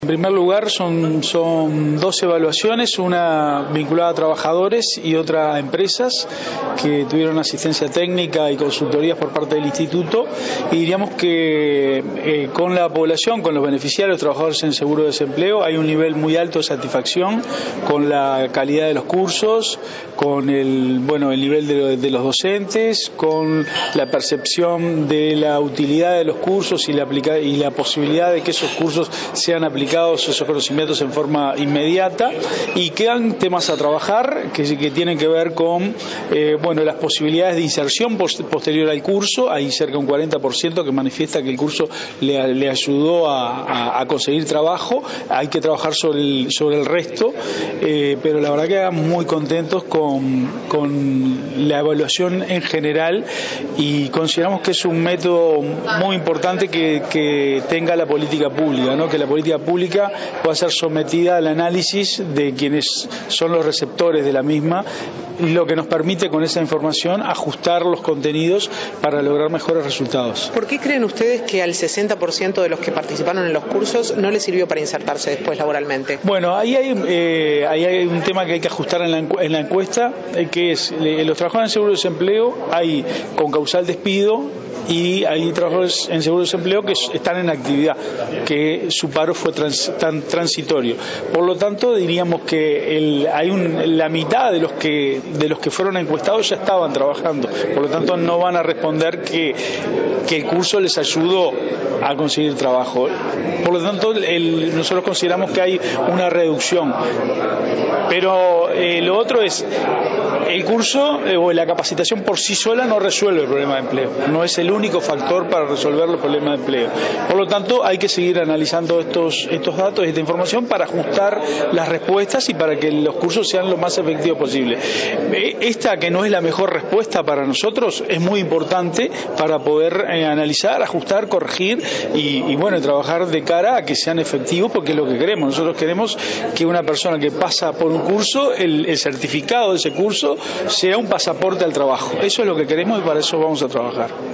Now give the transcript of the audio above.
En primer lugar, son dos evaluaciones, una vinculada a trabajadores y otra a empresas que tuvieron asistencia técnica y consultorías por parte del Instituto, y diríamos que con la población, con los beneficiarios, trabajadores en seguro de desempleo, hay un nivel muy alto de satisfacción con la calidad de los cursos, con el nivel de los docentes, con la percepción de la utilidad de los cursos y la posibilidad de que esos cursos sean aplicados, esos conocimientos en forma inmediata, y quedan temas a trabajar que tienen que ver con las posibilidades de inserción posterior al curso. Hay cerca de un 40% que manifiesta que el curso le ayudó a conseguir trabajo. Hay que trabajar sobre el resto, pero la verdad que quedamos muy contentos con la evaluación en general, y consideramos que es un método muy importante que tenga la política pública, ¿no? Que la política pública pueda ser sometida al análisis de quienes son los receptores de la misma, lo que nos permite con esa información ajustar los contenidos para lograr mejores resultados. ¿Por qué creen ustedes que al 60% de los que participaron en los cursos no les sirvió para insertarse después laboralmente? Bueno, ahí hay un tema que hay que ajustar en la encuesta, que es los trabajadores en seguro de desempleo, hay con causal despido, y hay trabajadores en seguro de desempleo que están en actividad, que su paro fue tan transitorio. Por lo tanto, diríamos que la mitad de los que fueron encuestados ya estaban trabajando. Por lo tanto, no van a responder que el curso les ayudó a conseguir trabajo. Por lo tanto, nosotros consideramos que hay una reducción. Pero lo otro es, el curso o la capacitación por sí sola no resuelve el problema de empleo, no es el único factor para resolver los problemas de empleo. Por lo tanto, hay que seguir analizando estos datos y esta información para ajustar las respuestas y para que los cursos sean lo más efectivos posible. Esta, que no es la mejor respuesta para nosotros, es muy importante para poder analizar, ajustar, corregir y trabajar de cara a que sean efectivos, porque es lo que queremos. Nosotros queremos que una persona que pasa por un curso, el certificado de ese curso sea un pasaporte al trabajo. Eso es lo que queremos y para eso vamos a trabajar.